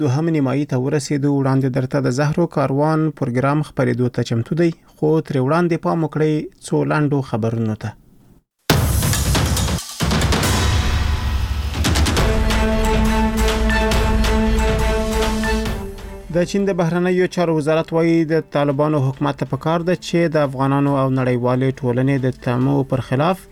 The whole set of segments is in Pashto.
دوهم نیمایي ته ورسېدو. وړاندې درته د زهرو کاروان پروګرام خپرېدو ته چمتو دی، خو تر وړاندې پام وکړئ څو لنډو خبرونو ته. د چین د بهرنیو چارو وزارت وايي د طالبانو حکومت ته پکار ده چې د افغانانو او نړیوالې ټولنې د تمو پر خلاف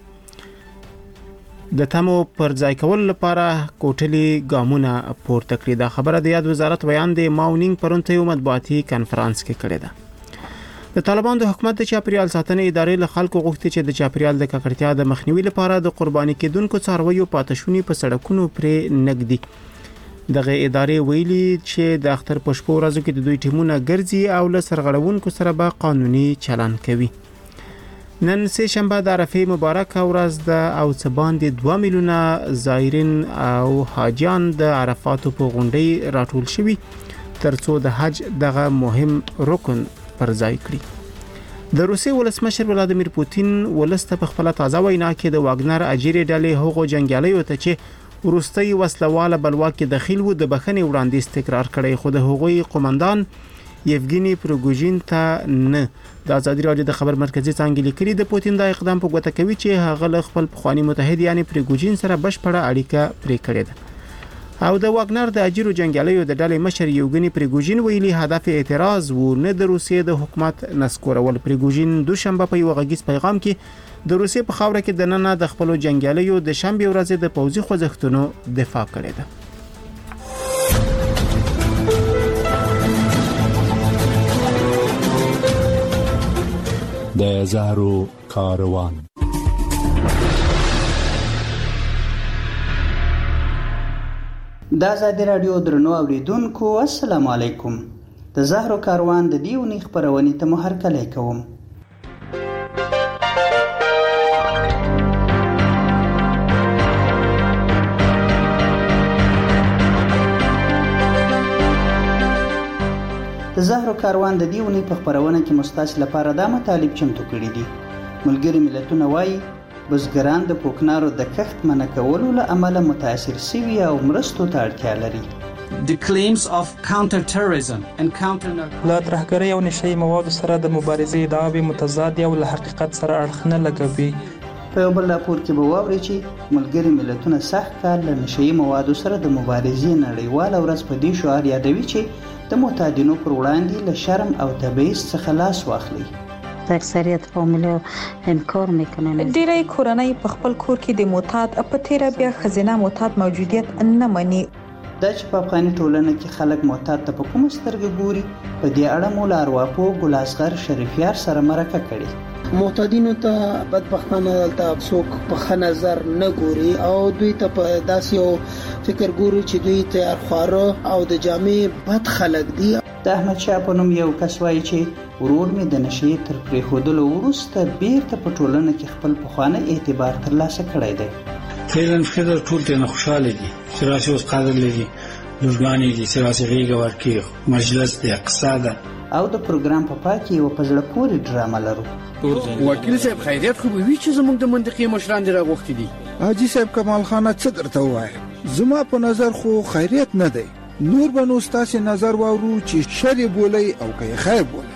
د تمو پر ځای کول لپاره کوټلي ګامونه پورته کړي. دا خبره د یاد وزارت بیان دی ماونینګ پرونته یو مطبوعاتي کانفرنس کې کړې ده. د طالبانو د حکومت د چاپیریال ساتنې ادارې له خلکو غوښتي چې د چاپیریال د ککړتیا د مخنیوي لپاره د قرباني کېدونکو څارویو پاتشونی په سړکونو پرې نګدي. دغه ادارې ویلي چې د اختر په شپو ورځو کې د دوی ټیمونه ګرځي او له سرغړونکو سره به قانوني چلند کوي. نن سه شنبه د عرفه مبارکه ورځ ده او څه باندې 2 میلیونه زایرین او حاجیان د عرفات په غونډې راټول شوي ترڅو د حج دغه مهم رکن پر ځای کړي. د روسي ولسمشر ولادیمیر پوتین ولسته په خپل تازه وینا کې د واګنر اجیري ډلې هغو جنگیالیو ته چې وروستي وسلواله بلوا کې داخل وو د بخښنې وړاندیز تکرار کړی، خو د هغوی قومندان یفګینی پروګوژین ته نه. د ازادي راډیو د خبر مرکزی څنګه لیکلي د پوتین د اقدام په ګوته کوي چې هغه له خپل پخوانی متحد یعنی پروګوژین سره بشپړه اړیکه پرې کړې ده. او د واګنر د اجیرو جنگیالیو د ډلې مشر یوګینی پروګوژین ویلي هدف اعتراض و نه د روسیې د حکومت نسکورول. پروګوژین دوشنبه په یو غږیز پیغام کې د روسیې په خاوره کې د نننه د خپل جنگیالیو د شنبه ورځې د پوځي خوځښتونو دفاع کړې ده. د زهرو کاروان. د ازادي راډیو درنو اوریدونکو السلام علیکم. د زهرو کاروان د دیونی خبرونه ته مو هرکلی کوم. د زهرو کاروان د دیونی په خبرونه کې مستاسل لپاره د مطالب چمتو کړي دي. ملګری ملتونه وايي بزګران د کوکنارو د کښت منع کولو له امله متاثر شوي او مرستو ته اړتیا لري. The claims of counter-terrorism and لا ترهګرۍ او نشهیي موادو سره د مبارزې ادعاوې متضاد او له حقیقت سره اړخ نه لګوي. په یو بل راپور کې به واورئ چې ملګري ملتونه سخت کار له نشهیي موادو سره د مبارزې نړیواله ورځ په دې شعار یادوي چې د معتادینو پر وړاندې له شرم او تبعیض څخه لاس واخلي. اکثریت فامیل انکار میکنن. ډیری کورنۍ په خپل کور کې د معتاد په تیره بیا خزینه معتاد موجودیت نه مني. دا چې په افغاني ټولنه کې خلک معتاد ته په کوم سترګه ګوري، په دې اړه مو له ارواپوه ګل اصغر شریفیار سره مرکه کړې. معتادینو ته بدبختانه دلته څوک په ښه نظر نه ګوري او دوی ته په داسې یو فکر ګوري چې دوی تیار خواره او د جامې بد خلک دي. د احمد شاه په نوم یو کس وایي چې ورور مې د نشې تر پرېښودلو وروسته بیرته په ټولنه کې خپل پخوانی اعتبار ترلاسه کړی دی. فعلا فکر ټول ته خوشاله دي چې راشي اوس قادر لري لږګانی دي چې راشي غیږه ورکړي مجلس د اقتصاد او د پروګرام په پای کې یو په زړه پورې ډرامه لرو. وکیل صاحب خیریت خو به وی چې زموږ د منطقې مشران دی راغوښتي دي. حاجی صاحب کمال خان څه درته وایي؟ زما په نظر خو خیریت نه دی. نور به نو ستاسو نظر واورو چې شر بولي او که خیر بولي.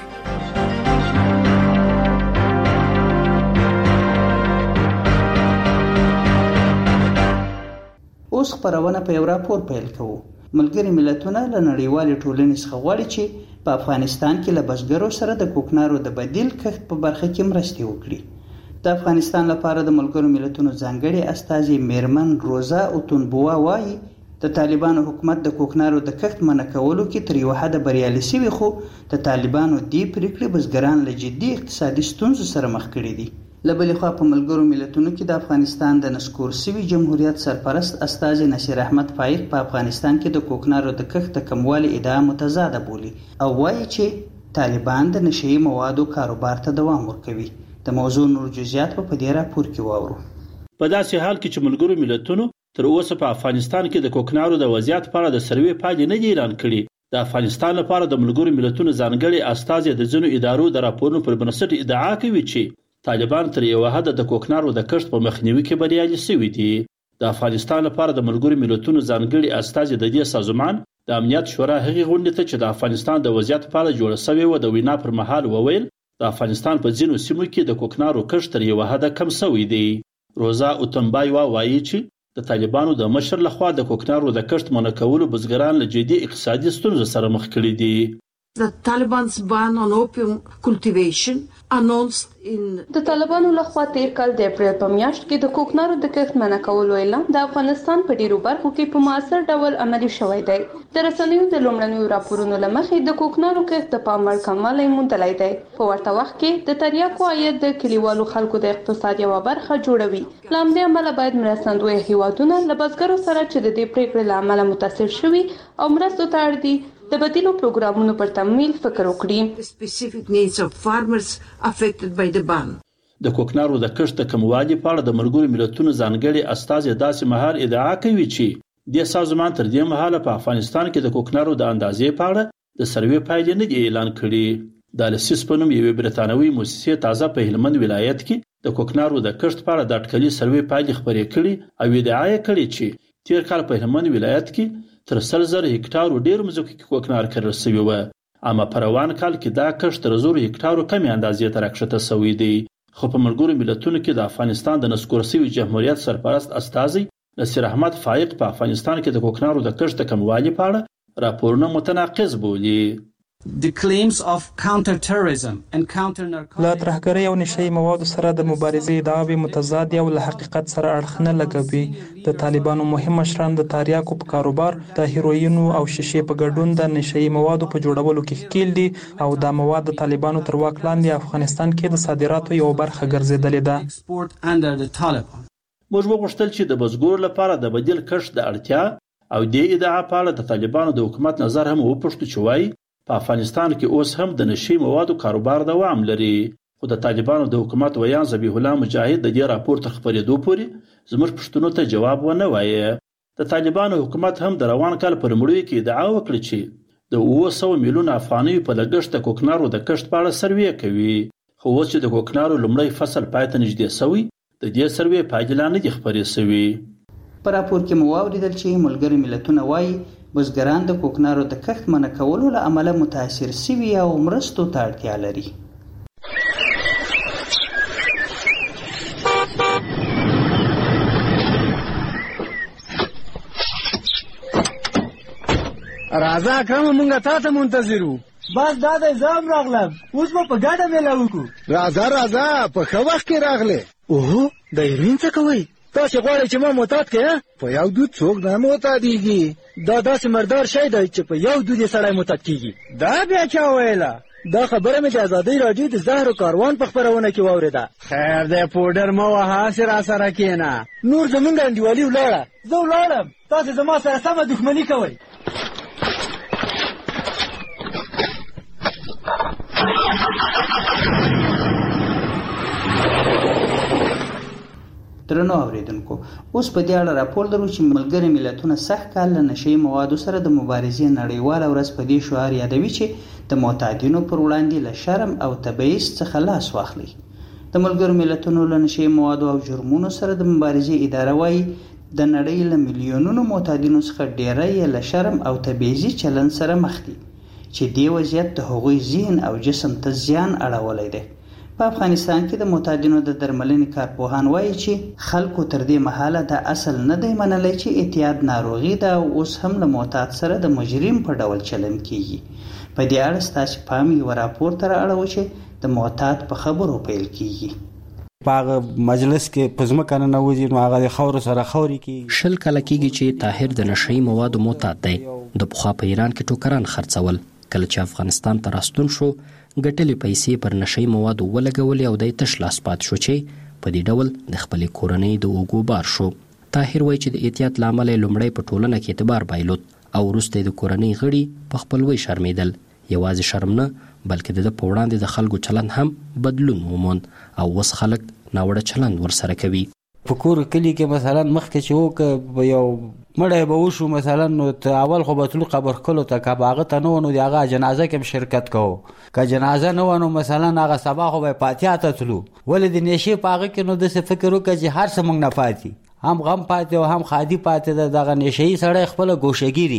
اوس خبرونه په یو راپور پیل کوو. ملګری ملتونه له نړیوالې ټولنې څخه غواړي چې په افغانستان کې له بزګرو سره د کوکنارو د بدیل کښت په برخه کې مرستې وکړي. د افغانستان لپاره د ملګرو ملتونو ځانګړي استازي میرمن روزا اوتونبوا وایي د طالبانو حکومت د کوکنارو د کښت منع کولو کې تر یو حده بریالي شوی، خو د طالبانو دې پریکړې بزګران له جدي اقتصادي ستونزو سره مخ کړي دي. له بلې خوا په ملګرو ملتونو کې د افغانستان د نسکور سوي جمهوریت سرپرست استازي نصیر احمد فایق په افغانستان کې د کوکنارو د کښت د کموالي ادعا متضاده بولي او وایي چې طالبان د نشهیي موادو کاروبار ته دوام ورکوي. د موضوع نور جزئیات په دې راپور کې واورو. په داسې حال کې چې ملګرو ملتونو تر اوسه په افغانستان کې د کوکنارو د وضعیت په اړه د سروې پایلې نه دي اعلان کړي. د افغانستان لپاره د ملګرو ملتونو ځانګړي استازي د ځینو ادارو د راپورونو پر بنسټ ادعا کوي چې طالبان تر یو حد د کوکنارو د کښت په مخنیوي کې بریالي شوي دي. د افغانستان لپاره د ملګرو ملتونو ځانګړي استازي د دې سازمان د امنیت شورا هغې غونډې ته چې د افغانستان د وضعیت په اړه جوړه شوې وه د وینا پر مهال وویل د افغانستان په ځینو سیمو کې د کوکنارو کښت تر یوه حده کم شوی دی. روزا اوتنبایوا وایي چې د طالبانو د مشر لخوا د کوکنارو د کښت منع کولو بزګران له جدي اقتصادي ستونزو سره مخ کړي دي. The Taliban's ban on opium cultivation announced in د طالبانو لخوا تیر کال د اپریل په میاشت کې د کوکنارو د کښت منع کولو اعلان د افغانستان په ډیرو برخو کې په مؤثر ډول عملي شوی دی. د رسنیو د لومړنیو راپورونو له مخې د کوکنارو کښت د پام وړ کموالی موندلی دی. په ورته وخت کې د تریاکو عاید د کلیوالو خلکو د اقتصاد یوه برخه جوړوي. له همدې امله باید مرستندویه هیوادونه له بزګرو سره چې د دې پریکړې له امله متاثر شوي او مرستو ته اړ دي د بدیلو پروګرامونو پر تمویل فکر وکړي. specific needs of farmers affected by the ban. د کوکنارو د کښت د کموالي په اړه د ملګرو ملتونو ځانګړي استازي داسې مهال ادعا کوي چې د سازمان تر دې مهاله په افغانستان کې د کوکنارو د اندازې په اړه د سروې پایلې نه دي اعلان کړي. د السیس په نوم یوې برتانوي موسسې تازه په هلمند ولایت کې د کوکنارو د کښت په اړه د اټکلي سروې پایلې خپرې کړي او ادعا یې کړې چې تیر کال په هلمند ولایت کې تر 100,000 هکټارو ډیر مځکو کې کوکنار کرل شوی و، اما په روان کال کې دا کښت تر 1,000 هکټارو کمې اندازې ته راکښته شوی دی. خو په ملګرو ملتونو کې د افغانستان د نسکور شوي جمهوریت سرپرست استازی نصیر احمد فائق په افغانستان کې د کوکنارو د کښت د کموالي په اړه راپورونه متناقض بولي. The claims of counter-terrorism and counter-narcotics له ترهګرۍ او نشهیي موادو سره د مبارزې ادعاوې متضادې او له حقیقت سره اړخ نه لګوي. د طالبانو مهم مشران د تریاکو په کاروبار، د هیروینو او شیشې په ګډون د نشهیي موادو په جوړولو کې ښکیل دي او دا مواد د طالبانو تر واک لاندې افغانستان کې د صادراتو یوه برخه ګرځېدلې ده. موږ وغوښتل چې د بزګرو لپاره د بدیل کښت د اړتیا او دې ادعا په اړه د طالبانو د حکومت نظر هم وپوښتو چې وایي په افغانستان کې اوس هم د نشي موادو کاروبار دوام لري. خو د طالبانو د حکومت ویان ذبیح الله مجاهد د دې راپور تر خپرېدو پورې زموږ پوښتنو ته جواب ونه وایه. د طالبانو حکومت هم د روان کال په لومړیو کې ادعا وکړه چې د 900 میلیونه افغانیو په لګښت د کوکنارو د کښت په اړه سروې کوي. خو اوس چې د کوکنارو لومړی فصل پای ته نږدې شوی د دې سروې پایلې لا نه دي خپرې شوي. په راپور کې مو واوریدل چې ملګري ملتونه وایي بزګران د کوکنارو د کښت منع کولو له امله متاثر شوي او مرستو ته اړتیا لري. راځه اکرم مونږ تا ته منتظر وو. بس دا د زام راغلم، اوس به په ګډه میله وکړو. راځه په ښه وخت کې راغلې. اوهو د هیروین څه کوئ؟ تاسې غواړئ چې ما معتاد کړې؟ په یو دود څوک نه معتادېږي. دا داسې مردار شی دی چې په یو دود یې سړی معتاد کېږي. دا بیا چا ویله؟ دا خبره مې د ازادۍ راډیو د زهر کاروان په خپرونه کې واورېده. خیر دی پوډر مه وهه، هسې راسره کښېنه. نور زمونږ انډیوالي ولاړه، زه ولاړم، تاسې زما سره سمه دښمني کوئ. درنو اوریدونکو، اوس په دې اړه راپور لرو چې ملګري ملتونه سخت کال له نشهیي موادو سره د مبارزې نړیواله ورځ په دې شعار یادوي چې د معتادینو پر وړاندې له شرم او تبعیض څخه لاس واخلي. د ملګرو ملتونو له نشهیي موادو او جرمونو سره د مبارزې اداره وایي د نړۍ له میلیونونو معتادینو څخه ډیری یې له شرم او تبعیضي چلند سره مخ دي چې دې وضعیت د هغوی ذهن او جسم ته زیان اړولی دی. په افغانستان کې د معتادینو د درملنې کارپوهان وایي چې خلکو تر دې مهاله دا اصل نه دی منلی چې اعتیاد ناروغي ده او اوس هم له معتاد سره د مجرم په ډول چلند کیږي. په دې اړه ستاسې پام یوه راپور ته رااړوو چې د معتاد په خبرو پیل کیږي. په هغه مجلس کې په ځمکه ننوځي نو هغه د خاورو سره خاورې کیږي. 20 کاله کیږي چې طاهر د نشهیي موادو معتاد دی. د پخوا په ایران کې ټوکران خرڅول، کله چې افغانستان ته راستون شو ګټلې پیسې پر نشهیي موادو ولګولې او دی تش لاس پات شو چې په دې ډول د خپلې کورنۍ د اوږو بار شو. طاهر وایي چې د احتیاط له امله یې لومړی په ټولنه کې اعتبار بایلود او وروسته یې د کورنۍ غړي په خپلوۍ شرمېدل. یوازې شرم نه بلکې د ده په وړاندې د خلکو چلند هم بدلون وموند او اوس خلک ناوړه چلند ورسره کوي. په کور کلی کې مثلا مخکې چې وکړه یو مړی به وشو مثلا نو اول خو به تلو قبر ښکلو ته، که به هغه ته نه و نو د هغه جنازه کې هم شرکت کوو، که جنازه نه وه نو مثلا هغه سبا خو به فاتحه ته تلو. ولې د نیشې په هغه کې نو داسې فکر وکړه چې هر څه موږ نه پاتې، هم غم پاتې او هم خادي پاتې ده. دغه نیشهیي سړی خپله ګوشهګیري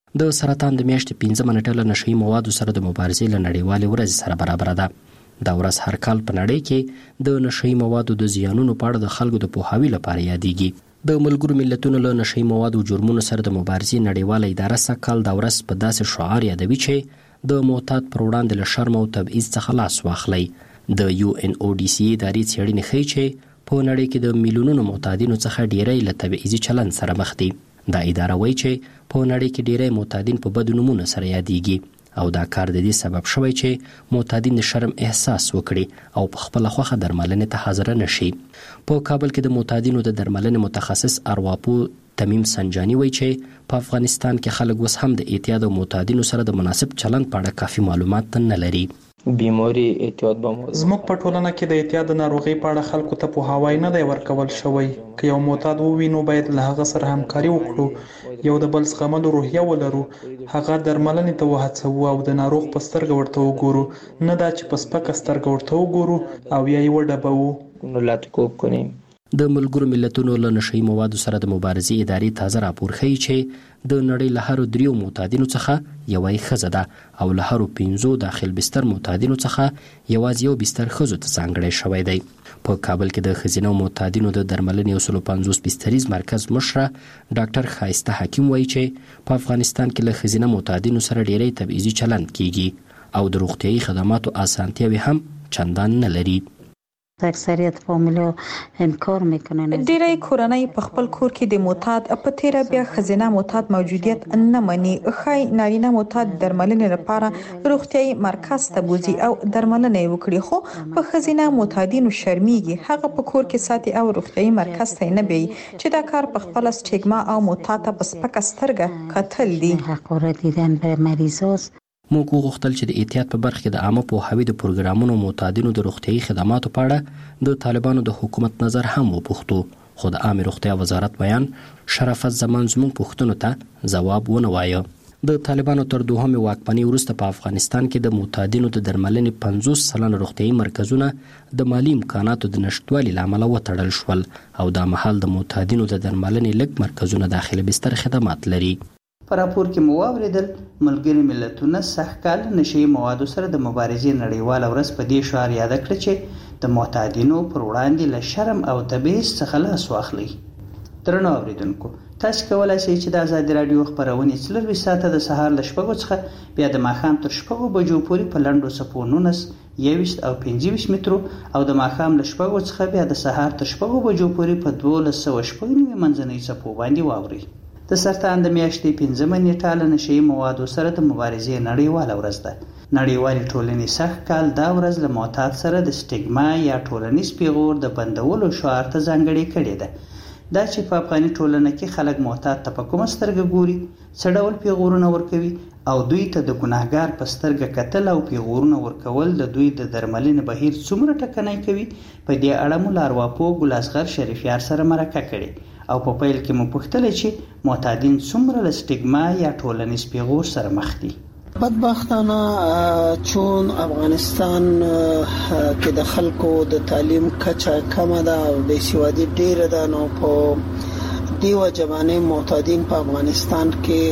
د سرطان د میاشتې 15 نیټه له نشئی موادو سره د مبارزې له نړیوالې ورځې سره برابر ده. دا ورځ هر کال په نړۍ کې د نشئی موادو د زیانونو په اړه د خلکو د پوهاوي لپاره یادېږي. د ملګرو ملتونو له نشئی موادو جرمونو سره د مبارزې نړیواله اداره سږکال دا ورځ په داسې شعار یادوي چې د معتاد پر وړاندې له شرم او تبعیض څخه لاس واخلئ. د UNODC ادارې څېړنې ښیي چې په نړۍ کې د میلیونونو معتادینو څخه ډیری له تبعیضي چلند سره مخ دي. دا اداره وایي چې په نړۍ کې ډیری معتادین په بدو نومونو سره یادېږي او دا کار د دې سبب شوی چې معتادین د شرم احساس وکړي او په خپله خوښه درملنې ته حاضر نشي. په کابل کې د معتادینو د درملنې متخصص ارواپوه تمیم سنجانی وایي چې په افغانستان کې خلک اوس هم د اعتیاد او معتادینو سره د مناسب چلند په اړه کافي معلومات نه لري. بیماری اعتیاد به زموږ په ټولنه کې د اعتیاد د ناروغۍ په اړه خلکو ته پوهاوی نه دی ورکول شوی. که یو معتاد ووینو باید له هغه سره همکاري وکړو، یو د بل زغملو روحیه ولرو، هغه درملنې ته وهڅوو او د ناروغ په سترګه ورته وګورو، نه دا چې په سپکه سترګه ورته وګورو او یا یې وډبوو. نو لاتکوب کنیم. د ملګرو ملتونو له نشئی موادو سره د مبارزې ادارې تازه راپور ښیي چې د نړۍ له هرو 3 معتادینو څخه یوه یې ښځه ده او له هرو 5 داخل بستر معتادینو څخه یوازې یو بستر ښځو ته ځانګړی شوی دی. په کابل کې د ښځینه معتادینو د درملنې 150 بستریز مرکز مشره ډاکټر ښایسته حکیم وایي چې په افغانستان کې له ښځینه معتادینو سره ډیری تبعیضي چلند کیږي او د روغتیایي خدماتو اسانتیاوې هم چندان نه لري. اکثریت فامیلو انکار میکنن. ډیری کورنۍ په خپل کور کې د معتاد په تیر بیا خزینه معتاد موجودیت نه مني. خای نارینه معتاد درملنې لپاره روغتيایي مرکز ته بوزي او درملنه وکړي، خو په خزینه معتادینو شرمېږي، هغه په کور کې ساتي او روغتيایي مرکز ته نه بي چې دا کار په خپل سټیګما او معتاد ته په سپکه سترګه کتل دي. حقوق دیدن به مریضاست. موږ وغوښتل چې د احتیاط په برخه کې د عامه پوهاوي د پروګرامونو معتادینو د روغتیایي خدماتو په اړه د طالبانو د حکومت نظر هم وپوښتو، خو د عامه روغتیا وزارت بیان شرافت زمان زموږ پوښتنو ته ځواب ونه وایه. د طالبانو تر دوهمې واکمنۍ وروسته په افغانستان کې د معتادینو د درملنې 50 روغتیایي مرکزونه د مالی امکاناتو د نشټوالي له امله وتړل شول او دا مهال د معتادینو د درملنې لږ مرکزونه داخلي بستر خدمات لري. په راپور کې مو واوریدل ملګري ملتونه سږکال نشئی موادو سره د مبارزې نړیواله ورځ په دې شعار یاد کړه چې د معتادینو پر وړاندې له شرم او تبعیض څخه لاس واخلي. درنو اوریدونکو، تاسو کولای شئ چې د آزادي رادیو خبرونه 24 ساعته د سهار له 6 څخه بیا د ماښام تر 6 بجو پورې په لنډو څپو 19 21 او 25 مترو او د ماښام له 6 څخه بیا د سهار تر 6 بجو پورې په 1290 منځنۍ څپو باندې واوري. د سرطان د میاشتې 15 نیټه له نشئی موادو سره د مبارزې نړیواله ورځ ده. نړیوالې ټولنې سږکال دا ورځ له معتاد سره د سټیګما یا ټولنیز پیغور د بندولو شعار ته ځانګړې کړې ده. دا چې په افغاني ټولنه کې خلک معتاد ته په کومه سترګه ګوري، څه ډول پیغورونه ورکوي او دوی ته د ګناهګار په سترګه کتل او پیغورونه ورکول د دوی د درملنې بهیر څومره ټکنی کوي. په دې اړه مو له ارواپوه ګلاسغر شریفیار سره مرکه کړې او په پیل کې مو پوښتل چې معتادین څومره له سټیګما یا ټولنیز پیغور سره مخ دي. بدبختانه چون افغانستان کې د خلکو د تعلیم کچه کمه ده او بې سوادي ډیره ده، نو په دیو جوانه معتادین په افغانستان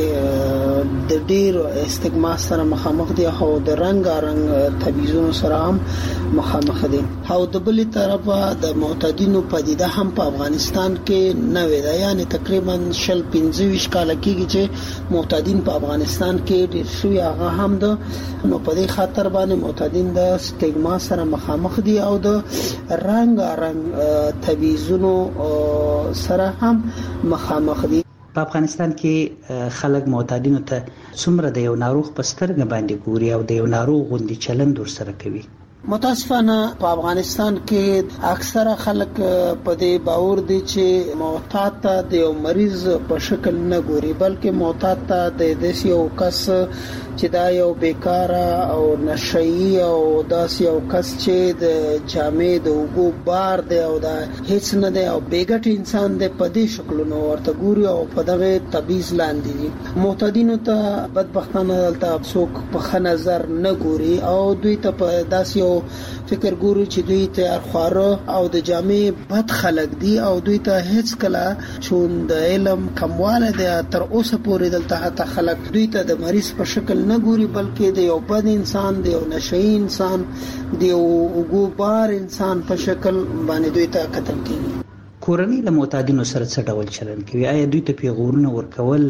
کې د ډیرو استګما سره مخامخ دي او د رنګارنګ تبعیضونو سره هم مخامخ دي. او د بل طرفه د معتادینو پدیده هم په افغانستان کې نوې ده، یعنی تقریبا 25 کال کېږي چې معتادین په افغانستان کې ډیر شوي، هغه هم ده. نو په دې خاطر باندې معتادین د استګما سره مخامخ دي او د رنګارنګ تبعیضونو سره هم مخامخ دي. په افغانستان کې خلک معتادینو ته څومره د یو ناروغ په سترګه باندې ګوري او د یو ناروغ غوندي چلند ورسره کوي؟ متاسفانه په افغانستان کې اکثره خلک په دې باور دي چې معتاد ته د یو مریض په شکل نه ګوري، بلکې معتاد ته د دې یو کس چې دا یو بیکاره او نشئی او داس یو کس چې د جامې د وګو بار دی او دا هیڅ نه دی او بیګټ انسان دی، په دې شکلونو ورته ګوري او په دغه تبعیض لاندې دي. معتادینو ته بدبختانه دلته څوک په ښه نظر نه ګوري او دوی ته په داس یو یو فکر ګورو چې دوی تیار خواره او د جامع بد خلک دي او دوی ته هیڅ کله چون د علم کمواله دی تر اوسه پورې دلته حتی خلک دوی ته د مریض په شکل نه ګوري بلکې د یو بد انسان د یو نشئی انسان د یو وګوبار انسان په شکل باندې دوی ته کتل کیږي. کورنۍ له معتادینو سره څه ډول چلند کوي؟ آیا دوی ته پیغورونه ورکول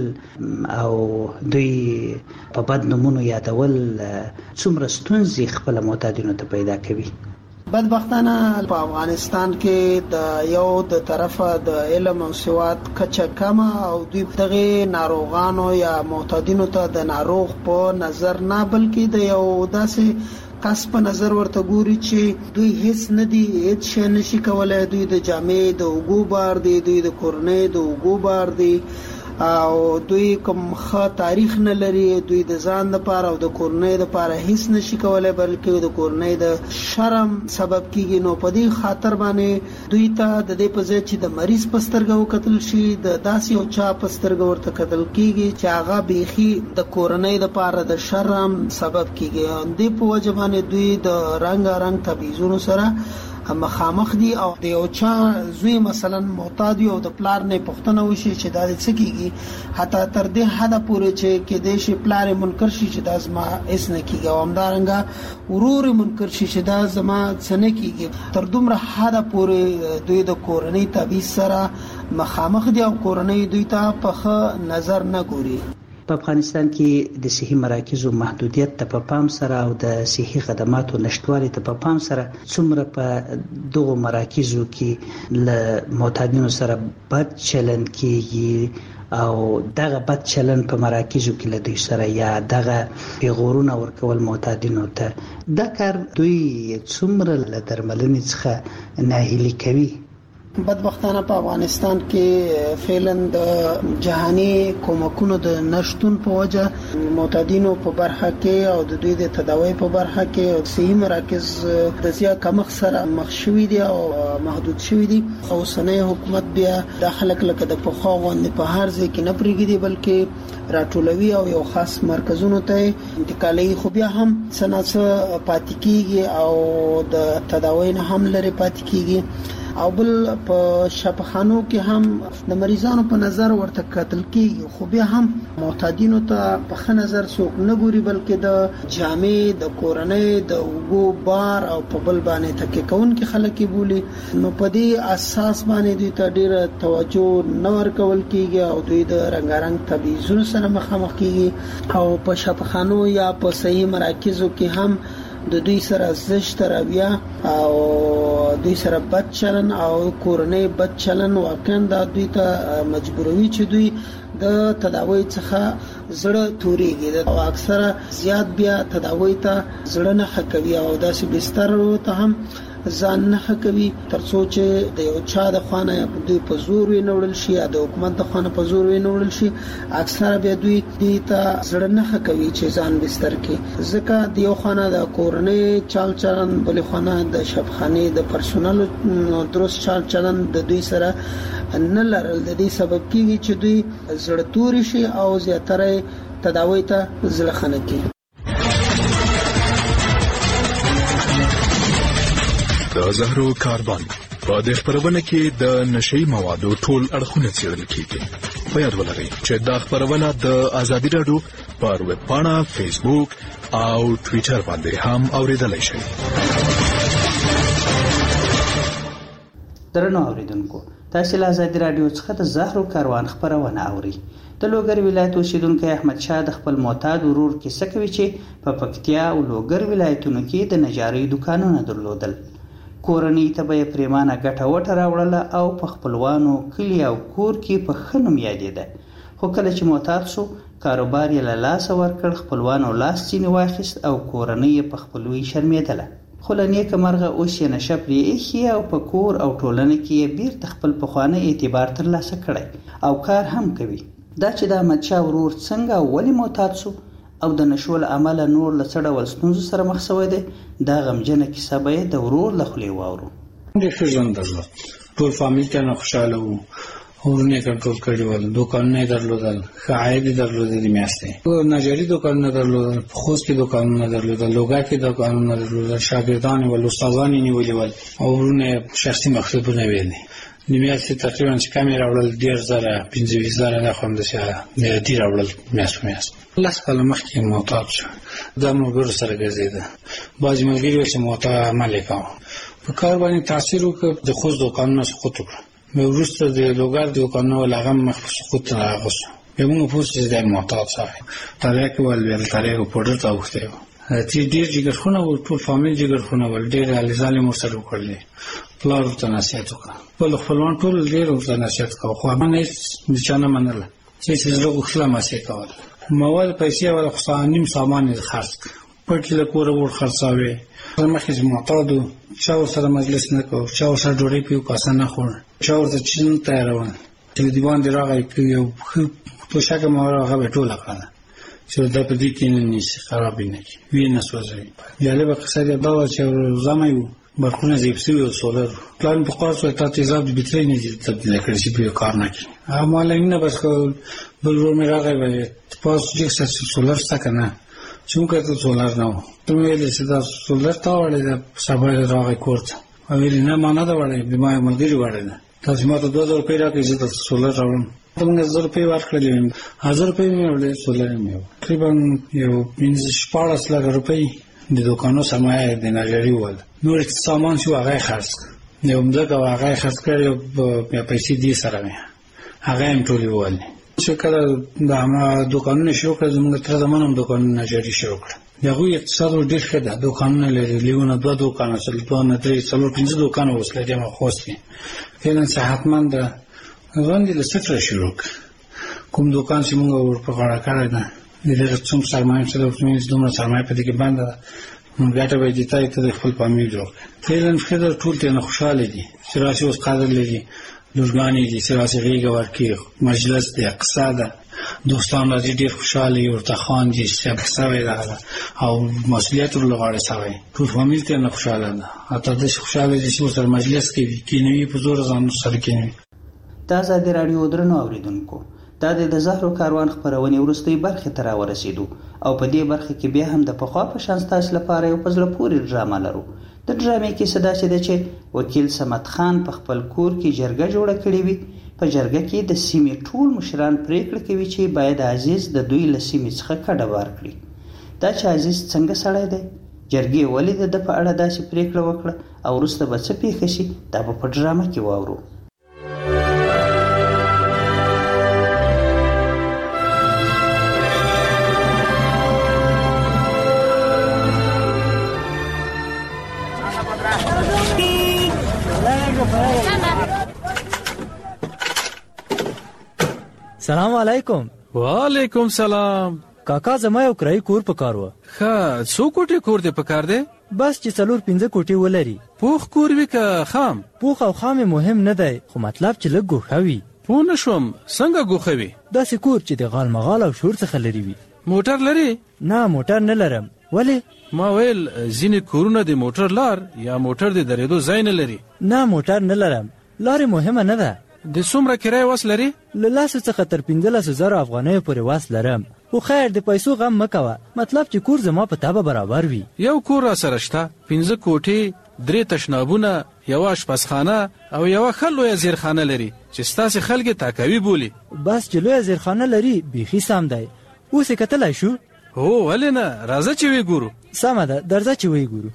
او دوی په بد نومونو یادول څومره ستونزې خپل معتادینو ته پیدا کوي؟ بدبختانه په افغانستان کې د یو د طرفه د علم او سواد کچه کم او دوی دغه ناروغانو یا معتادینو ته د ناروغ په نظر نه بلکې د یو داسې کس په نظر ورته ګوري چې دوی هیڅ نه دي، هیڅ شي نشي کولای، دوی د جامع د اوګو بار دي، دوی د کورنۍ د اوګو بار دي او دوی کوم ښه تاریخ نه لري، دوی د ځان لپاره او د کورنۍ لپاره هیڅ نشي کولای بلکې د کورنۍ د شرم سبب کیږي. نو په دې خاطر باندې دوی ته د دې په ځای چې د مریض په سترګو کتل شي د داسې او چا په سترګو ورته کتل کیږي چې هغه بيخي د کورنۍ لپاره د شرم سبب کیږي. دې په وجه باندې دوی د رنگ تبعیضونو سره مخامخ دي او د یو چا زوی مثلا معتاد او د پلار نه پښتنه وشي چې دا څه کیږي حتی تر دې حد پورې چې کې د شي پلار منکر شي چې دا زما اس نه کیږي او همدارنګه ورور منکر شي چې دا زما څه نه کیږي. تر دومره حد پورې دوی د کورنۍ تبعیض سره مخامخ دي او کورنۍ دوی ته په نظر نه ګوري. په افغانستان کې د صحي مراکزو محدودیت ته په پام سره او د صحي خدماتو نشټوالي ته په پام سره څومره په دغه مراکزو کې له معتادینو سره بد چلند کیږي او دغه بد چلند په مراکزو کې له دوی سره یا دغه پیغورونه ورکول معتادینو ته دا کار دوی څومره له درملنې څخه ناهیلي کوي؟ بدبختانه په افغانستان کې فعلا د جهاني کومکونو د نشټون په وجه معتادینو په برخه کې او د دوی د تداوی په برخه کې صحي مراکز د زیات کمښت سره مخ شوي دي او محدود شوي دي. اوسنۍ حکومت بیا د خلک لکه د پخوا غوندې په هر ځای کې نه پرېږدي بلکې راټولوي او یو خاص مرکزونو ته انتقالي خو بیا هم څه پاتې کیږي او د تداوی نه هم لري پاتې کیږي او بل په شفاخانو کې هم د مریضانو په نظر ورته کتل کیږي خو بیا هم معتادینو ته په ښه نظر څوک نه ګوري بلکې د جامع د کورنۍ د اوګو بار او په بل باندې تکي کون کې خلک بولی. نو په دې اساس باندې دوی ته ډیره توجه نه ورکول کیږي او دوی د رنگارنګ تبعیضونو سره مخامخ کیږي او په شفاخانو یا په صحي مراکزو کې هم د دوی سره زشت رویه او دوی سره بد چلن او کورنۍ بد چلن واقعا د دوی ته مجبوروي چې دوی د تداوی څخه زړه توريږي او اکثره زیات بیا تداوی ته زړه نه حکوي او داسې بستر ته هم ځان نه حکوي ترڅو چې د یو چا د خوانه دوی په زور وینول شي یا د حکومت د خوانه په زور وینول شي اکثره بیا دوی ته زړه نه حکوي چې ځان بستر کې ځکه د یو خوانه د کورنۍ چال چلن بل خوانه د شفخانه د پرسونل درست چال چلن د دوی سره نه لرل د دې سبب کیږي چې دوی زړه توري شي او زیاتره تداوی ته زړه خنه کوي. د زهرو کاربن په دې خبرونه کې د نشئی موادو ټول اړخونه څېړل کیږي. په یاد ولرئ چې دا خبرونه د ازادي رادیو پر ویب پاڼه، فیسبوک او ټوئیټر باندې هم اوریدلای شئ. درنو اوریدونکو، تاسو له ازادي رادیو څخه د زهرو کاروان خبرونه اورئ. د لوګر ولایت اوسیدونکو احمد شاه د خپل معتاد ورور کیسه کوي چې په پکتیا او لوګر ولایتونو کې د نجارۍ دکانونه درلودل. کورنۍ ته به پریمانه ګټه وټه راوړله او په خپلوانو کلی او کور کې په ښه نوم یادېده. خو کله چې معتاد شو کاروبار یې له لاسه ورکړ، خپلوانو لاس ځینې واخیست او کورنۍ یې په خپلوي شرمېدله. خو له نیکه مرغه اوس یې نشه پرې ایښي او په کور او ټولنه کې یې بیرته خپل پخوانی اعتبار ترلاسه کړی او کار هم کوي. دا چې د احمدشاه ورور څنګه او ولې معتاد شو او د نشو له امله نور له څه ډول ستونزو سره مخ شوی دی، دا غمجنه کیسه به یې د ورور له خولې واورو. ډېر ښه ژوند درلود، ټول فامیل ته نه خوشحاله وو ورونه کنټرول کړي ول، دوکانونه درلودل، عاید درلودل د میاشتې، نجاری دوکانونه درلودل، خوست کې دوکانونه درلودل، لوګا کې دوکانونه درلودل، شاګردان ول، استادان نیولې ول او ورونه شخصي مقصدونه ویل. نیمیاسي تقریبا چې کمی راوړل 10000 15000 نه خوند شه نه دی راوړل میاس لاس کله مخکې موټر شو د موږ سره ګرځیدا باز ملګری چې موټر عمل کاوه په کار باندې تاثیر وکړ د خوځ دوکانونو سقوط وکړ مې ورسته د لوګار دوکانونو لغم مخ سقوط راغوس موږ پوسټ د موټر صاحب طریق ول طریق پودر تا وخته چې ډیر جګر خونه او ټول فامیل جګر خونه ول ډیر الزالي مرسل وکړل پلار ورته نصیحت وکړ په خپلوان ټول ډیر ورته نصیحت وکړ خو ما نه نشانه منله چې زه غوښتل ما سي کول مواد پیسې ولا خصانیم سامان خرڅ پټ له کور ور خرڅاوي مخکې معتادو چا سره مجلس نه کو چا سره ډوډۍ پیو کاسه نه خور چا ورته چین تیارون چې دیوان دی راغی یو تو شګه ما راغی ټوله کړه چې دا په دې کې نه نشي خراب نه کی وینې سوځي یاله به قصه دا چې زمایو برخونه زیبسي او سولر پلان په خاص وخت ته تیزاب د بټري نه تبدیل کړی چې په کار نه کی مالینه بس بل ور مې راغی وای پاس چې سولر څنګه نه څنګه ته سولر نه ته ویل چې دا سولر تا وړي دا سبا راغی کوړه او ویل نه معنا دا وړي به ما ملګری وړي نه تاسو ما ته 2000 روپۍ راکړي چې سولر راوړم موږ 1000 روپۍ ورکړلې 1000 روپۍ مې ورلې سولر مې تقریبا یو 14 لک روپۍ د دوکانو سرمایه د ناجری ول نور سامان شو هغه خرڅ یو مزګه هغه خرڅ کړو په پیسې دي سره مې هغه هم ټولې ول چې کله د دوکانونو شو کړ زموږ تر زمانم دوکانونه ناجری شو کړ دغه اقتصاد ډېر ښه ده دوکانونه لري لیونه دوه دوکانونه سل دوه نه درې څلور پنځه دوکانونه وسله دي ما خوستي فعلا صحتمند غوندې له صفر شروع کوم دوکان چې موږ ور په غاړه کړی ده د څوم سرمایه چې د اوسمنځ دومره سرمایه په دې کې باندې موږ ګټه به دي ته د خپل فامیل جوړ فعلا خدای ټول ته نه خوشاله دي چې راشي اوس قادر لري لږګانی دي چې راشي غیږه ورکی مجلس د اقتصاد دوستان راځي ډېر خوشاله یو ورته خان دي چې څه راغله او مسؤلیت ورلغاړي سوي ټول فامیل ته نه خوشاله ده اته د خوشاله دي چې سره مجلس کې کینوي په زور ځان سره کینوي تاسو د رادیو درنو اوریدونکو دا د زهرو کاروان خبرونه ورستۍ برخه تر ورسېدو او په دې برخه کې بیا هم د پخوا په شان تاسو لپاره یو پزله پوری ډرامه لرو د ډرامې کې صدا چې چې وکیل سمت خان په خپل کور کې جرګه جوړه کړې وي په جرګه کې د سیمې ټول مشران پریکړه کوي چې باید عزیز د دوی له سیمې څخه کډه وار کړي دا چې عزیز څنګه سړی دی جرګې ولې د په اړه داسې پریکړه وکړه او وروسته به څه پیښ شي دا په ډرامه کې واورو سلام علیکم. وعلیکم سلام. کاکا زما یو کرایي کور پکار و. ښه څو کوټې کور دې پکار دی؟ بس چې 4-5 کوټې ولري. پوخ کور وي که خام؟ پوخ او خام مهم نه دی خو مطلب چې لږ ګوښه وي. پوه نه شوم څنګه ګوښه وي؟ داسې کور چې د غال مغال او شور څخه لري وي. موټر لري؟ نه موټر نه لرم. ولې؟ ما ویل ځینې کورونه د موټر لار یا موټر د درېدو ځای نه لري. نه موټر نه لرم. لارې مهمه نه ده. د څومره کرایه وس لري؟ له 10 څخه تر 15,000 افغانیو پورې وس لرم. خو خیر د پیسو غم مکوه مطلب چې کور زما په تابه برابر وي. یو کور را سره شته 15 کوټې 3 تشنابونه یو آشپزخانه او یو ښه لویه زیرخانه لري چې ستاسې خلک تاکوي بولي. بس چې لویه زیرخانه لري بیخي سم دی. اوس یې کتلی شو؟ هو ولې نه راځه چې وی ګورو. سمه ده درځه چې وی ګورو.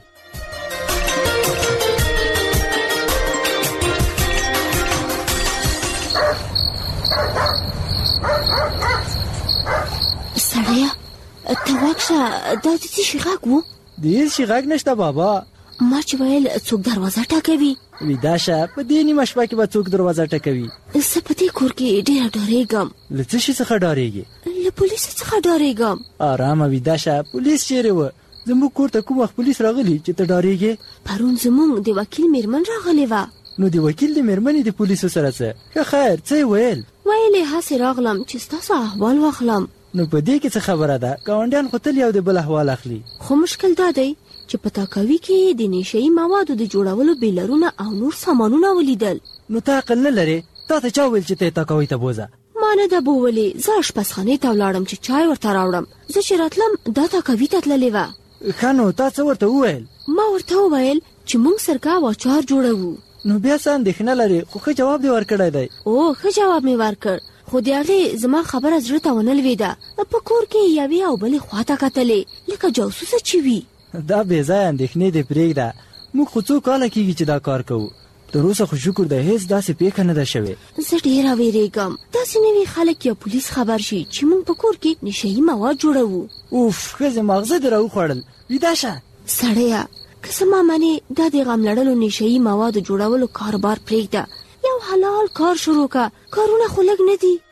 سړیا ته واکشه دا د څه شي غږ و؟ د هېڅ شي غږ نشته بابا. ما چې ویل څوک دروازه ټکوي. ویده شه په دې نیمه شپه کې به څوک دروازه ټکوي. زه په دې کور کې ډېره ډارېږم. له څه شي څخه ډارېږې؟ له پولیسو څخه ډارېږم. ارامه ویده شه. پولیس چیرې وه؟ زموږ کور ته کوم وخت پولیس راغلي چې ته ډارېږې؟ پرون زموږ د وکیل میرمن راغلې وه. نو د وکیل د میرمنې د پولیسو سره څه؟ ښه خیر څه یې ویل؟ ویل یې هسې راغلم چې ستاسو احوال واخلم. نو په دې کې څه خبره ده؟ ګاونډیان خو تل یو د بل احوال اخلي. خو مشکل دا دی چې په تاکوي کې د نشهیي موادو د جوړولو بیلرونه او نور سامانونه ولیدل. نو ته عقل نه لرې؟ تا ته چا ویل چې ته تاکوي ته بوزه؟ ما نه ده بوولې، زه اشپزخانې ته ولاړم چې چای ورته راوړم. زه چې راتلم دا تاکوي ته تللې وه. ښه نو تا څه ورته وویل؟ ما ورته وویل چې موږ سرکه او اچار جوړوو. نو بیا څه اندېښنه لرې؟ خو ښه جواب دې ورکړی دی. او ښه جواب مې ورکړ، خو د هغې زما خبره زړه ته ونه لوېده. په کور کې یوې او بلې خواته کتلې لکه جاسوسه چې وي. دا بېځایه اندېښنې دې پرېږده. موږ خو څو کاله کېږي چې دا کار کوو. تر اوسه خو شکر دی هېڅ داسې پیښه نه ده شوې. زه ډېره وېرېږم داسې نوي خلک یا پولیس خبر شي چې موږ په کور کې نشهیي مواد جوړوو. اوف ښځې ماغزه دې راوخوړل. ویده شه سړیه، که زما منې دا د غم لړلو نشهیي موادو جوړولو کاروبار پرېږده، یو حلال کار شروع که. کارونه خو لږ نه دي.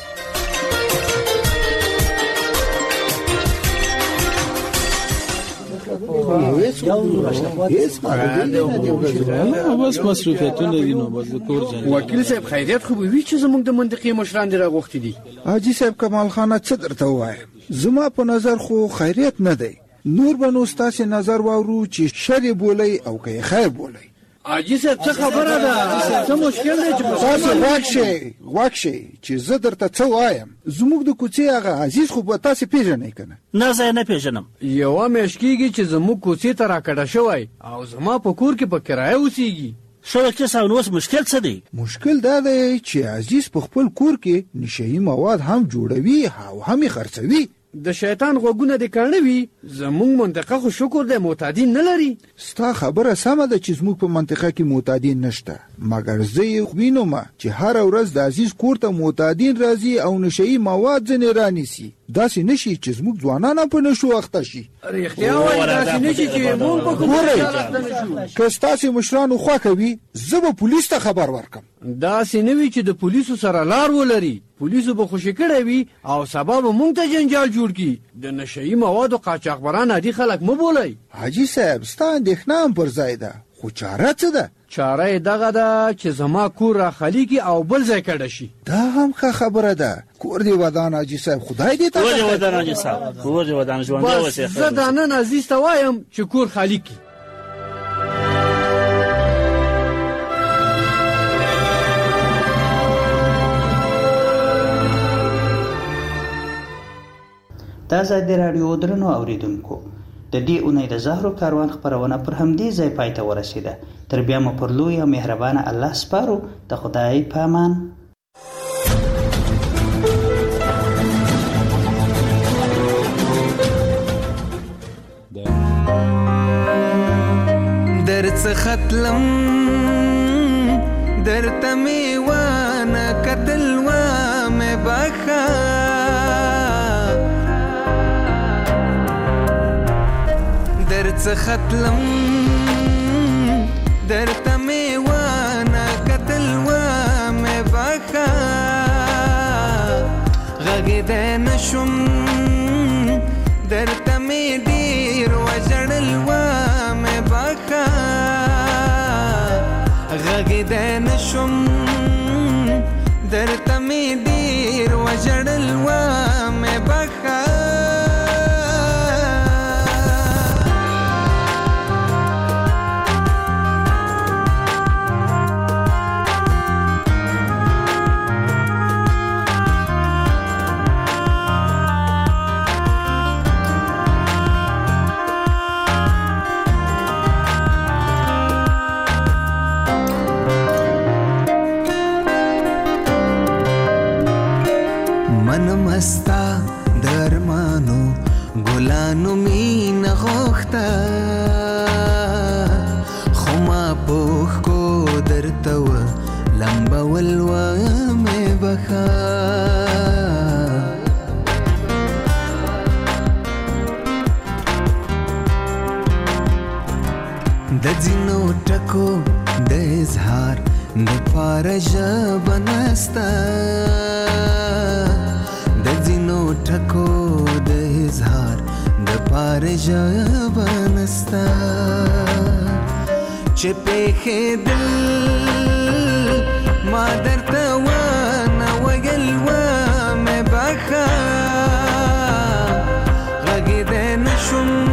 بس مصروفیتونه دي نو بس د کور ځای. وکیل صاحب خیریت خو به وي چې زموږ د منطقې مشران دې راغوښتي دي. حاجي صاحب کمال خانه څه درته ووایم؟ زما په نظر خو خیریت نه دی. نور به نو ستاسې نظر واورو چې شر بولئ او که خیر بولئ. حاجي صاحب څه خبره ده؟ څه مشکل دی چې تاسې غوږ شئ چې زه درته څه وایم. زموږ د کوڅې هغه عزیز خو به تاسې پېژنئ که نه؟ نه زه یې نه پېژنم. یوه میاشت کېږي چې زموږ کوڅې ته راکډه شوی او زما په کور کې په کرایه اوسېږي. ښه وکیل صاحب نو اوس مشکل څه دی؟ مشکل دا دی چې عزیز په خپل کور کې نشهیي مواد هم جوړوي او هم یې خرڅوي. د شیطان غوږونه دې کاڼه وي. زموږ منطقه خو شکر دی معتادین نه لري. ستا خبره سمه ده چې زموږ په منطقه کې معتادین نشته، مګر زه یې وینم چې هره ورځ د عزیز کور ته معتادین راځي او نشهیي مواد ځینې رانیسي. داسې نشي چې زموږ ځوانان هم په نشو اخته شي. رښتیا وایي داسې نشي چې موږ په کوم ځای اخته نشو. که ستاسې مشرانو خوښه وي زه به پولیس ته خبر ورکم. داسې نه وي چې د پولیسو سره لار ولري. پولیسو به خوشي کړی وي او سبا به موږ ته جنجال جوړ کړي. د نشهیي موادو قاچاقبران عادي خلک مه بولئ. حاجي صاحب ستا اندېښنه هم پر ځای ده، خو چاره څه ده؟ چاره یې دغه ده چې زما کور راخالي کړي او بل ځای کډه شي. دا هم ښه خبره ده. کور دې ودان حاجي صاحب، خدای دې کور دې ودان حاجي صاحب، کور دې ودان ژوندی اوسې. بس زه دا نن عزیز ته وایم چې کور خالي کړي. دا ازادي راډیو درنو اوریدونکو، د دې اونۍ د زهرو کاروان خپرونه پر همدې ځای پای ته ورسېده. تر بیا مو پر لوی او مهربانه الله سپارو. د خدای په امان. درڅ ختلم درته مې وانه کتل وامې بخا درڅ ختلم درته مې وانه کتل وامې بخا غږېدی نشم درته مې ډېر وژړل وامې بخا غږېدی نشم درته مې ډېر وژړل وامې بخا مستا درمانو ګلانو مين غوښتا خو ما پوښ کو درته و لمبول و مې بخا د ځینو ټکو د اظهار د پاره ژبه نسته د ځینو ټکو د اظهار د پاره ژبه نسته چې پېښېدل ما درته ونه ویل ومې بخا غږېدی نشم